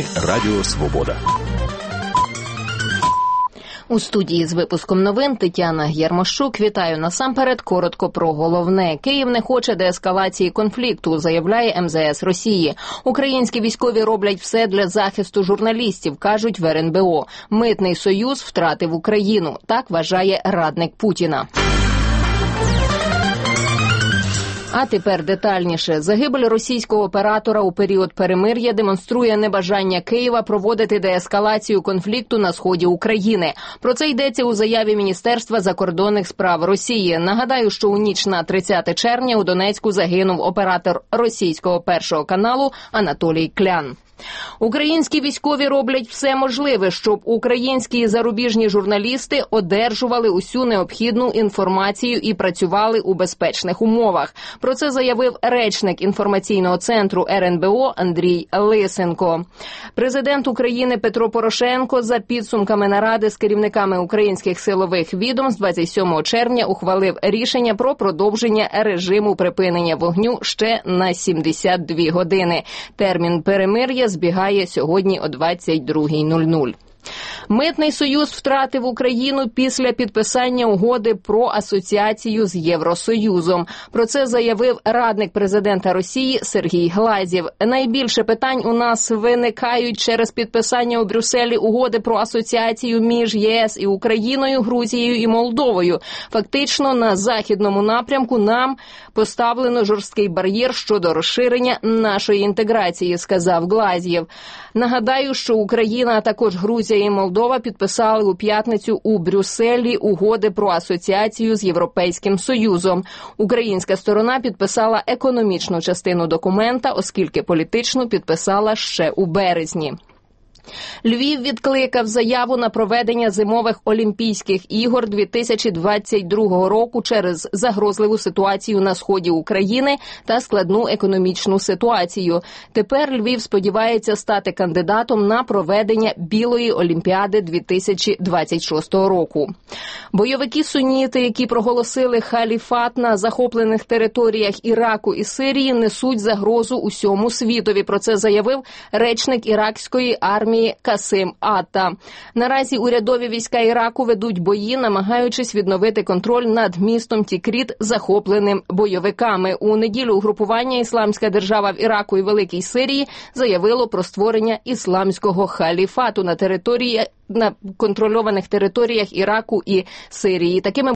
ефірі Радіо Свобода. У студії з випуском новин Тетяна Єрмощук. Вітаю. Насамперед коротко про головне. Київ не хоче деескалації конфлікту, заявляє МЗС Росії. Українські військові роблять все для захисту журналістів, кажуть в РНБО. Митний союз втратив Україну. Так вважає радник Путіна. А тепер детальніше. Загибель російського оператора у період перемир'я демонструє небажання Києва проводити деескалацію конфлікту на сході України. Про це йдеться у заяві Міністерства закордонних справ Росії. Нагадаю, що у ніч на 30 червня у Донецьку загинув оператор російського першого каналу Анатолій Клян. Українські військові роблять все можливе, щоб українські і зарубіжні журналісти одержували усю необхідну інформацію і працювали у безпечних умовах. Про це заявив речник інформаційного центру РНБО Андрій Лисенко. Президент України Петро Порошенко за підсумками наради з керівниками українських силових відомств 27 червня ухвалив рішення про продовження режиму припинення вогню ще на 72 години. Термін перемир'я збігає сьогодні о 22:00. Митний союз втратив Україну після підписання угоди про асоціацію з Євросоюзом. Про це заявив радник президента Росії Сергій Глазєв. Найбільше питань у нас виникають через підписання у Брюсселі угоди про асоціацію між ЄС і Україною, Грузією і Молдовою. Фактично на західному напрямку нам поставлено жорсткий бар'єр щодо розширення нашої інтеграції, сказав Глазєв. Нагадаю, що Україна, а також Грузія і Молдова підписали у п'ятницю у Брюсселі угоди про асоціацію з Європейським Союзом. Українська сторона підписала економічну частину документа, оскільки політичну підписала ще у березні. Львів відкликав заяву на проведення зимових Олімпійських ігор 2022 року через загрозливу ситуацію на сході України та складну економічну ситуацію. Тепер Львів сподівається стати кандидатом на проведення Білої Олімпіади 2026 року. Бойовики-сунніти, які проголосили халіфат на захоплених територіях Іраку і Сирії, несуть загрозу усьому світові. Про це заявив речник іракської армії Касим Атта. Наразі урядові війська Іраку ведуть бої, намагаючись відновити контроль над містом Тікріт, захопленим бойовиками. У неділю угрупування «Ісламська держава» в Іраку і Великій Сирії заявило про створення ісламського халіфату на контрольованих територіях Іраку і Сирії. Такими